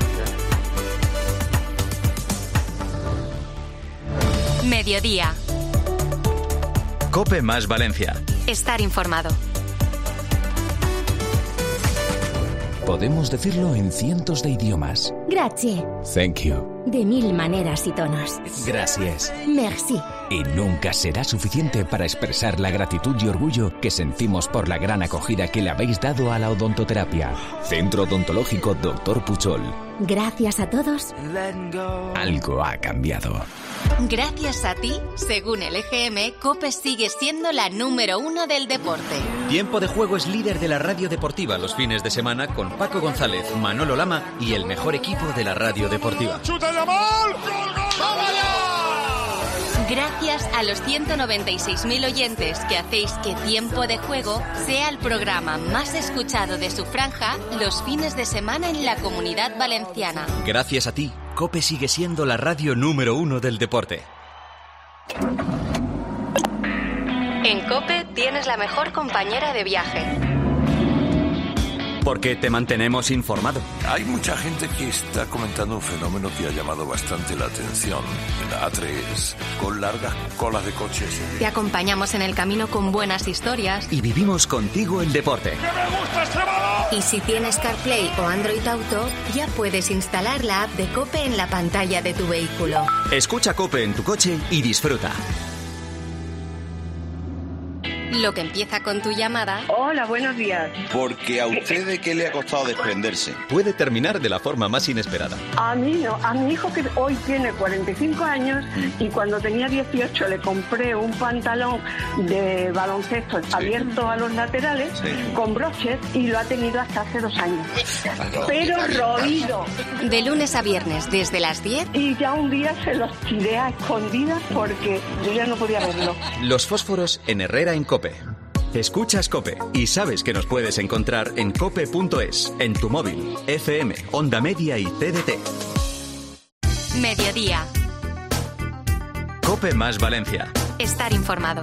Mediodía. COPE más Valencia. Estar informado. Podemos decirlo en cientos de idiomas. Grazie. Thank you. De 1000 maneras y tonos. Gracias. Merci. Y nunca será suficiente para expresar la gratitud y orgullo que sentimos por la gran acogida que le habéis dado a la odontoterapia. Centro Odontológico Dr. Puchol. Gracias a todos. Algo ha cambiado. Gracias a ti, según el EGM, COPE sigue siendo la número 1 del deporte. Tiempo de Juego es líder de la radio deportiva los fines de semana, con Paco González, Manolo Lama y el mejor equipo de la radio deportiva. Gracias a los 196.000 oyentes que hacéis que Tiempo de Juego sea el programa más escuchado de su franja los fines de semana en la Comunidad Valenciana. Gracias a ti, COPE sigue siendo la radio número 1 del deporte. En COPE tienes la mejor compañera de viaje. Porque te mantenemos informado. Hay mucha gente que está comentando un fenómeno que ha llamado bastante la atención. La A3, con largas colas de coches. Te acompañamos en el camino con buenas historias. Y vivimos contigo el deporte. ¡Que me gusta este balón! Y si tienes CarPlay o Android Auto, ya puedes instalar la app de COPE en la pantalla de tu vehículo. Escucha COPE en tu coche y disfruta. Lo que empieza con tu llamada. Hola, buenos días. Porque a usted, ¿de qué le ha costado desprenderse? Puede terminar de la forma más inesperada. A mí no, a mi hijo que hoy tiene 45 años y cuando tenía 18 le compré un pantalón de baloncesto abierto a los laterales con broches y lo ha tenido hasta hace 2 años. Pero roído. De lunes a viernes desde las 10. Y ya un día se los tiré a escondidas porque yo ya no podía verlo. Los fósforos en Herrera en COPE. Escuchas COPE y sabes que nos puedes encontrar en cope.es, en tu móvil, FM, Onda Media y TDT. Mediodía. COPE más Valencia. Estar informado.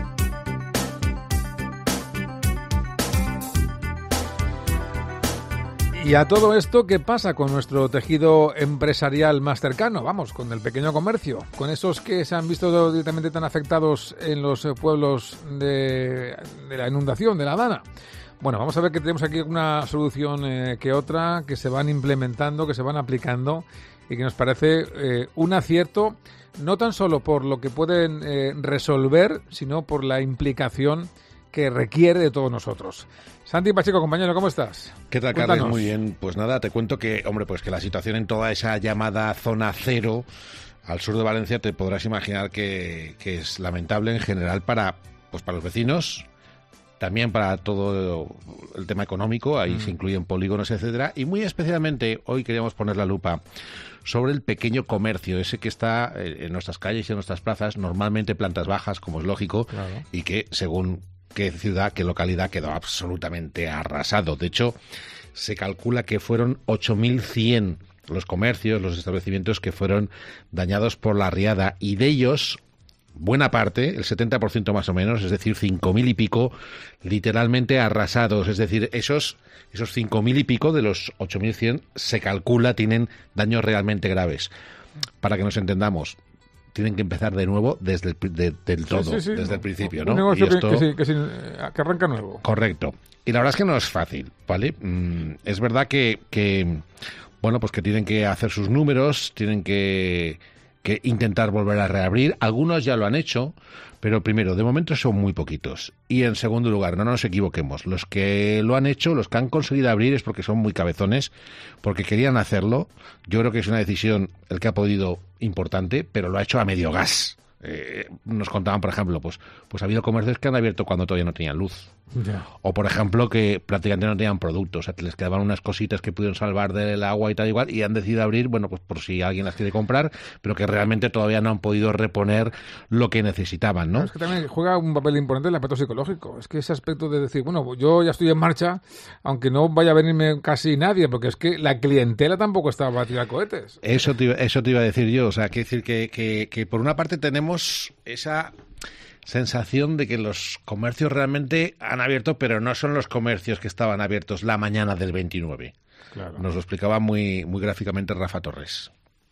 Y a todo esto, ¿qué pasa con nuestro tejido empresarial más cercano? Vamos, con el pequeño comercio, con esos que se han visto directamente tan afectados en los pueblos de la inundación, de la Dana. Bueno, vamos a ver que tenemos aquí una solución que otra, que se van implementando, que se van aplicando y que nos parece un acierto, no tan solo por lo que pueden resolver, sino por la implicación que requiere de todos nosotros. Santi Pacheco, compañero, ¿cómo estás? ¿Qué tal, Carles? Muy bien. Pues nada, te cuento que, hombre, pues que la situación en toda esa llamada zona cero al sur de Valencia te podrás imaginar que es lamentable en general para los vecinos, también para todo el tema económico, ahí se incluyen polígonos, etcétera, y muy especialmente hoy queríamos poner la lupa sobre el pequeño comercio, ese que está en nuestras calles y en nuestras plazas, normalmente plantas bajas, como es lógico, claro, y que según qué ciudad, qué localidad quedó absolutamente arrasado. De hecho, se calcula que fueron 8.100 los comercios, los establecimientos que fueron dañados por la riada, y de ellos, buena parte, el 70% más o menos, es decir, 5.000 y pico, literalmente arrasados. Es decir, esos 5.000 y pico de los 8.100 se calcula tienen daños realmente graves. Para que nos entendamos, tienen que empezar de nuevo desde el todo, desde el principio, ¿no? Un negocio que arranca nuevo. Correcto. Y la verdad es que no es fácil, ¿vale? Es verdad que bueno, pues que tienen que hacer sus números, tienen que intentar volver a reabrir. Algunos ya lo han hecho, pero primero, de momento son muy poquitos. Y en segundo lugar, no nos equivoquemos, los que lo han hecho, los que han conseguido abrir es porque son muy cabezones, porque querían hacerlo. Yo creo que es una decisión el que ha podido importante, pero lo ha hecho a medio gas. Nos contaban, por ejemplo, pues ha habido comercios que han abierto cuando todavía no tenían luz. Ya. O, por ejemplo, que prácticamente no tenían productos, o sea, que les quedaban unas cositas que pudieron salvar del agua y tal igual, y han decidido abrir, bueno, pues por si alguien las quiere comprar, pero que realmente todavía no han podido reponer lo que necesitaban, ¿no? Pero es que también juega un papel importante el aspecto psicológico. Es que ese aspecto de decir, bueno, yo ya estoy en marcha, aunque no vaya a venirme casi nadie, porque es que la clientela tampoco está para tirar cohetes. Eso te iba a decir yo, o sea, quiere decir que por una parte tenemos esa sensación de que los comercios realmente han abierto, pero no son los comercios que estaban abiertos la mañana del 29. Claro. Nos lo explicaba muy gráficamente Rafa Torres.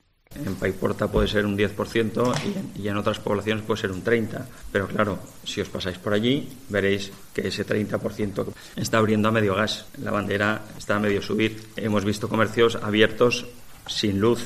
En Paiporta puede ser un 10% y en otras poblaciones puede ser un 30%. Pero claro, si os pasáis por allí, veréis que ese 30% está abriendo a medio gas. La bandera está a medio subir. Hemos visto comercios abiertos sin luz,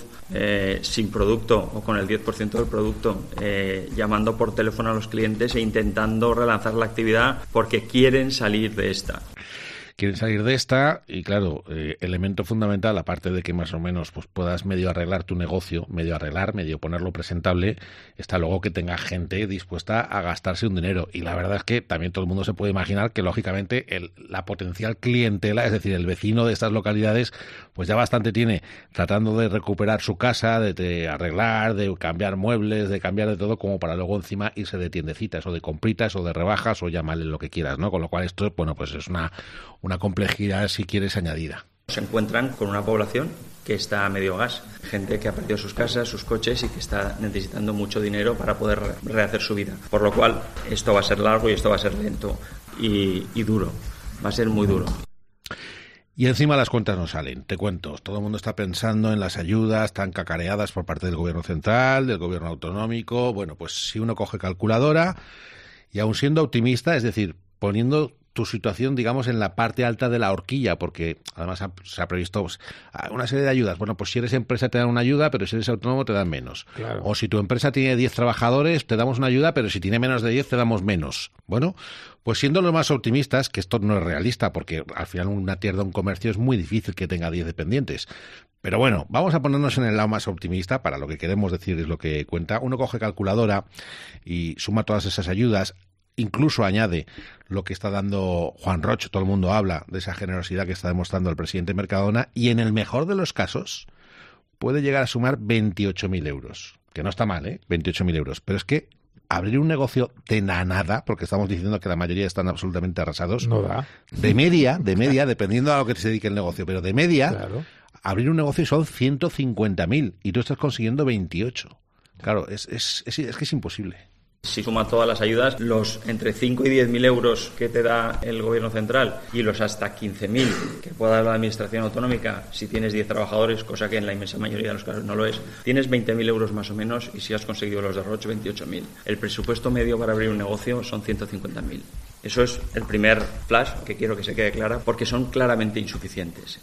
sin producto o con el 10% del producto, llamando por teléfono a los clientes e intentando relanzar la actividad porque quieren salir de esta. Quieren salir de esta y, claro, elemento fundamental, aparte de que más o menos pues puedas medio arreglar tu negocio, medio ponerlo presentable, está luego que tenga gente dispuesta a gastarse un dinero. Y la verdad es que también todo el mundo se puede imaginar que, lógicamente, la potencial clientela, es decir, el vecino de estas localidades, pues ya bastante tiene tratando de recuperar su casa, de arreglar, de cambiar muebles, de cambiar de todo, como para luego encima irse de tiendecitas o de compritas o de rebajas o llamarle lo que quieras, ¿no? Con lo cual esto, bueno, pues es una complejidad, si quieres, añadida. Se encuentran con una población que está a medio gas. Gente que ha perdido sus casas, sus coches y que está necesitando mucho dinero para poder rehacer su vida. Por lo cual, esto va a ser largo y esto va a ser lento y duro. Va a ser muy duro. Y encima las cuentas no salen, te cuento. Todo el mundo está pensando en las ayudas tan cacareadas por parte del gobierno central, del gobierno autonómico. Bueno, pues si uno coge calculadora y aun siendo optimista, es decir, poniendo tu situación, digamos, en la parte alta de la horquilla, porque además se ha previsto pues, una serie de ayudas. Bueno, pues si eres empresa te dan una ayuda, pero si eres autónomo te dan menos. Claro. O si tu empresa tiene 10 trabajadores, te damos una ayuda, pero si tiene menos de 10 te damos menos. Bueno, pues siendo los más optimistas, que esto no es realista, porque al final una tienda, un comercio, es muy difícil que tenga 10 dependientes. Pero bueno, vamos a ponernos en el lado más optimista, para lo que queremos decir es lo que cuenta. Uno coge calculadora y suma todas esas ayudas. Incluso añade lo que está dando Juan Roch, todo el mundo habla de esa generosidad que está demostrando el presidente Mercadona, y en el mejor de los casos puede llegar a sumar 28.000 euros, que no está mal, 28.000 euros, pero es que abrir un negocio de nada, porque estamos diciendo que la mayoría están absolutamente arrasados, no da. De media, dependiendo a lo que se dedique el negocio, pero de media, claro. Abrir un negocio son 150.000 y tú estás consiguiendo 28. Claro, es que es imposible. Si suma todas las ayudas, los entre 5 y 10.000 euros que te da el gobierno central y los hasta 15.000 que pueda dar la administración autonómica si tienes 10 trabajadores, cosa que en la inmensa mayoría de los casos no lo es, tienes 20.000 euros más o menos, y si has conseguido los de Roch, 28.000. El presupuesto medio para abrir un negocio son 150.000. Eso es el primer flash que quiero que se quede clara, porque son claramente insuficientes.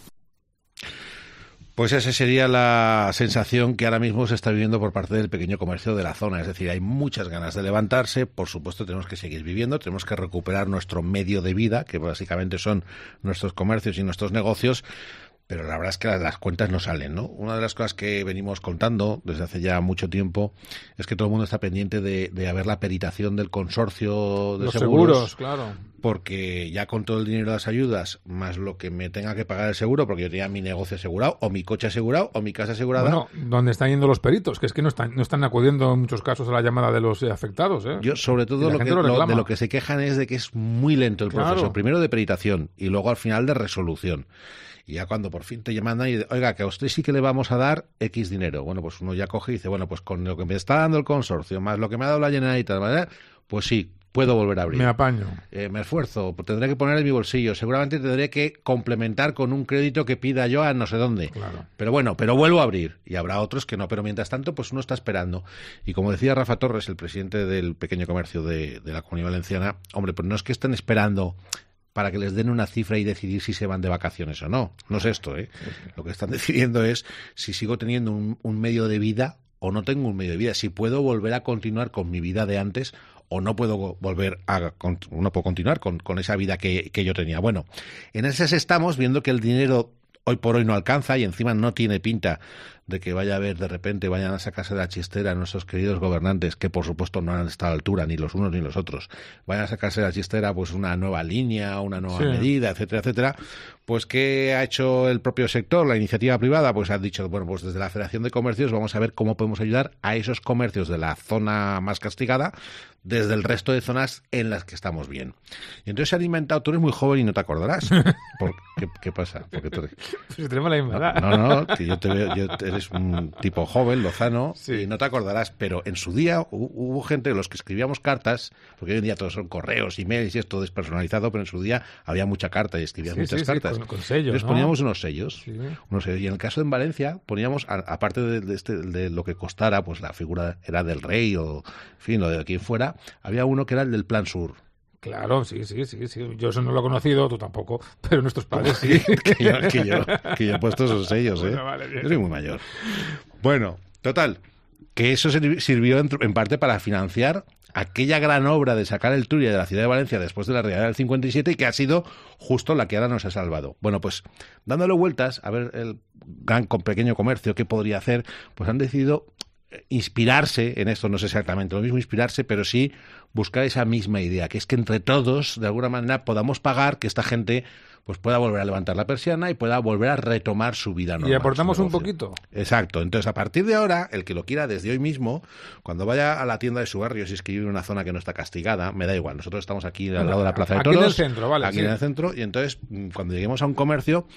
Pues esa sería la sensación que ahora mismo se está viviendo por parte del pequeño comercio de la zona. Es decir, hay muchas ganas de levantarse. Por supuesto, tenemos que seguir viviendo, tenemos que recuperar nuestro medio de vida, que básicamente son nuestros comercios y nuestros negocios. Pero la verdad es que las cuentas no salen, ¿no? Una de las cosas que venimos contando desde hace ya mucho tiempo es que todo el mundo está pendiente de haber la peritación del consorcio de seguros, claro. Porque ya con todo el dinero de las ayudas, más lo que me tenga que pagar el seguro, porque yo tenía mi negocio asegurado, o mi coche asegurado, o mi casa asegurada. Bueno, ¿dónde están yendo los peritos? Que es que no están acudiendo en muchos casos a la llamada de los afectados, ¿eh? Yo, sobre todo, de lo que se quejan es de que es muy lento el proceso. Primero de peritación y luego al final de resolución. Y ya cuando por fin te llaman y oiga, que a usted sí que le vamos a dar X dinero. Bueno, pues uno ya coge y dice, bueno, pues con lo que me está dando el consorcio, más lo que me ha dado la Generalitat, pues sí, puedo volver a abrir. Me apaño. Me esfuerzo, tendré que poner en mi bolsillo. Seguramente tendré que complementar con un crédito que pida yo a no sé dónde. Claro. Pero bueno, pero vuelvo a abrir. Y habrá otros que no. Pero mientras tanto, pues uno está esperando. Y como decía Rafa Torres, el presidente del pequeño comercio de la Comunidad Valenciana, hombre, pues no es que estén esperando para que les den una cifra y decidir si se van de vacaciones o no. No es esto, ¿eh? Lo que están decidiendo es si sigo teniendo un medio de vida o no tengo un medio de vida, si puedo volver a continuar con mi vida de antes o no puedo continuar con esa vida que yo tenía. Bueno, en esas estamos viendo que el dinero hoy por hoy no alcanza y encima no tiene pinta de que vaya a haber de repente, vayan a sacarse de la chistera a nuestros queridos gobernantes, que por supuesto no han estado a la altura, ni los unos ni los otros, vayan a sacarse de la chistera pues una nueva línea, una nueva medida, etcétera, etcétera. Pues ¿qué ha hecho el propio sector, la iniciativa privada? Pues ha dicho, bueno, pues desde la Federación de Comercios vamos a ver cómo podemos ayudar a esos comercios de la zona más castigada desde el resto de zonas en las que estamos bien. Y entonces se han inventado, tú eres muy joven y no te acordarás. ¿Qué pasa? Porque pues tenemos la misma edad. No, que yo te veo, eres un tipo joven, lozano, y no te acordarás, pero en su día hubo gente de los que escribíamos cartas, porque hoy en día todos son correos, emails y esto despersonalizado, pero en su día había mucha carta y escribías muchas cartas. Con sellos, entonces poníamos unos sellos, sí. Y en el caso de Valencia poníamos, aparte de lo que costara, pues la figura era del rey o, en fin, lo de quien fuera, había uno que era el del Plan Sur. Claro, sí. Yo eso no lo he conocido, tú tampoco, pero nuestros padres sí. que yo he puesto esos sellos, ¿eh? Bueno, vale, yo soy muy mayor. Bueno, total, que eso sirvió en parte para financiar aquella gran obra de sacar el Turia de la ciudad de Valencia después de la riada del 57 y que ha sido justo la que ahora nos ha salvado. Bueno, pues dándole vueltas a ver el gran pequeño comercio qué podría hacer, pues han decidido inspirarse en esto, no es exactamente lo mismo inspirarse, pero sí buscar esa misma idea, que es que entre todos, de alguna manera, podamos pagar que esta gente pues pueda volver a levantar la persiana y pueda volver a retomar su vida normal. Y aportamos un poquito. Exacto. Entonces, a partir de ahora, el que lo quiera desde hoy mismo, cuando vaya a la tienda de su barrio, si es que vive en una zona que no está castigada, me da igual. Nosotros estamos aquí al lado de la Plaza de Toros. Aquí en el centro, vale. Aquí en el centro. Y entonces, cuando lleguemos a un comercio,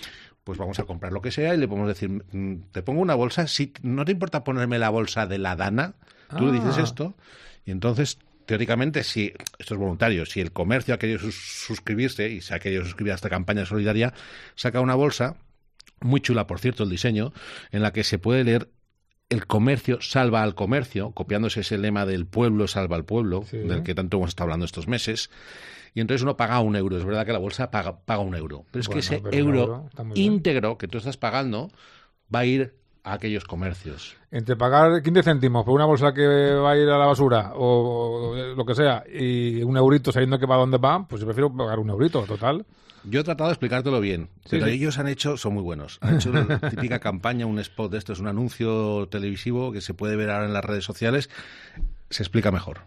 pues vamos a comprar lo que sea y le podemos decir, te pongo una bolsa, si no te importa ponerme la bolsa de la Dana, tú le dices esto, y entonces, teóricamente, si esto es voluntario, si el comercio ha querido suscribirse y se ha querido suscribir a esta campaña solidaria, saca una bolsa, muy chula, por cierto, el diseño, en la que se puede leer el comercio salva al comercio, copiándose ese lema del pueblo salva al pueblo, del que tanto hemos estado hablando estos meses. Y entonces uno paga €1. Es verdad que la bolsa paga €1. Pero es que ese euro íntegro que tú estás pagando va a ir a aquellos comercios. Entre pagar 15 céntimos por una bolsa que va a ir a la basura o lo que sea y €1 sabiendo que va a dónde va, pues yo prefiero pagar €1, total. Yo he tratado de explicártelo bien, pero ellos son muy buenos. Han hecho una típica campaña, un spot de esto, es un anuncio televisivo que se puede ver ahora en las redes sociales. Se explica mejor.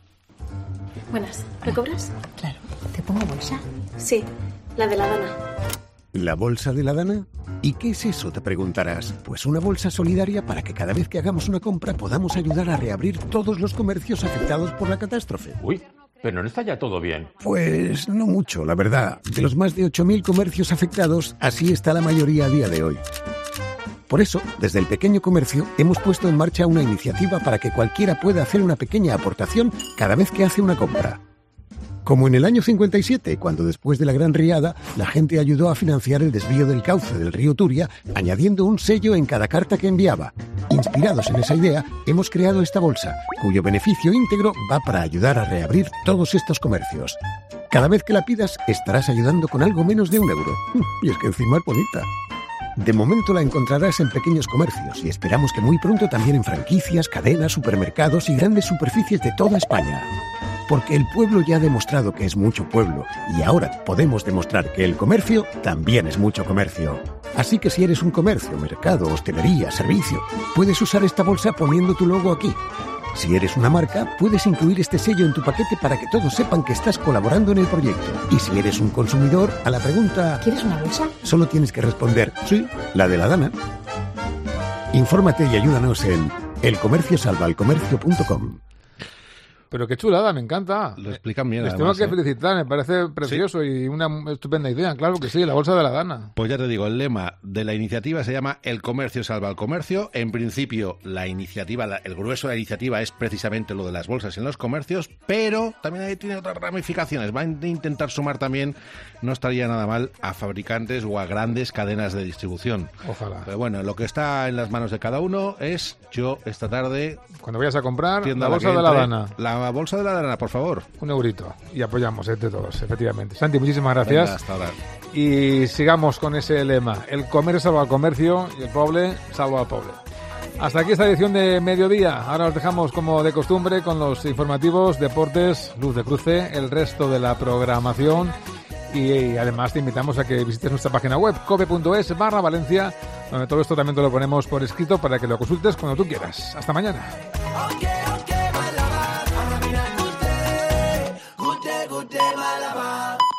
Buenas, ¿me cobras? Claro. ¿Te pongo bolsa? Sí, la de la Dana. ¿La bolsa de la Dana? ¿Y qué es eso?, te preguntarás. Pues una bolsa solidaria para que cada vez que hagamos una compra podamos ayudar a reabrir todos los comercios afectados por la catástrofe. Uy, pero no está ya todo bien. Pues no mucho, la verdad. De los más de 8.000 comercios afectados, así está la mayoría a día de hoy. Por eso, desde el pequeño comercio, hemos puesto en marcha una iniciativa para que cualquiera pueda hacer una pequeña aportación cada vez que hace una compra. Como en el año 57, cuando después de la Gran Riada, la gente ayudó a financiar el desvío del cauce del río Turia, añadiendo un sello en cada carta que enviaba. Inspirados en esa idea, hemos creado esta bolsa, cuyo beneficio íntegro va para ayudar a reabrir todos estos comercios. Cada vez que la pidas, estarás ayudando con algo menos de €1. Y es que encima es bonita. De momento la encontrarás en pequeños comercios y esperamos que muy pronto también en franquicias, cadenas, supermercados y grandes superficies de toda España. Porque el pueblo ya ha demostrado que es mucho pueblo y ahora podemos demostrar que el comercio también es mucho comercio. Así que si eres un comercio, mercado, hostelería, servicio, puedes usar esta bolsa poniendo tu logo aquí. Si eres una marca, puedes incluir este sello en tu paquete para que todos sepan que estás colaborando en el proyecto. Y si eres un consumidor, a la pregunta ¿quieres una bolsa?, solo tienes que responder sí, la de la Dana. Infórmate y ayúdanos en elcomerciosalvaalcomercio.com. Pero qué chulada, me encanta. Lo explican bien. Les además, tengo que felicitar, me parece precioso y una estupenda idea. Claro que sí, la bolsa de la Dana. Pues ya te digo, el lema de la iniciativa se llama El comercio salva al comercio. En principio, la iniciativa, el grueso de la iniciativa es precisamente lo de las bolsas en los comercios, pero también ahí tiene otras ramificaciones. Van a intentar sumar también, no estaría nada mal, a fabricantes o a grandes cadenas de distribución. Ojalá. Pero bueno, lo que está en las manos de cada uno es, yo esta tarde... Cuando vayas a comprar, la bolsa de la Dana. La bolsa de la Dana, por favor. €1. Y apoyamos entre todos, efectivamente. Santi, muchísimas gracias. Venga, hasta ahora. Y sigamos con ese lema. El comercio salva al comercio y el pobre salva al pobre. Hasta aquí esta edición de Mediodía. Ahora os dejamos como de costumbre con los informativos, deportes, luz de cruce, el resto de la programación. Y además te invitamos a que visites nuestra página web cope.es/Valencia, donde todo esto también te lo ponemos por escrito para que lo consultes cuando tú quieras. Hasta mañana. Good day, Malabar.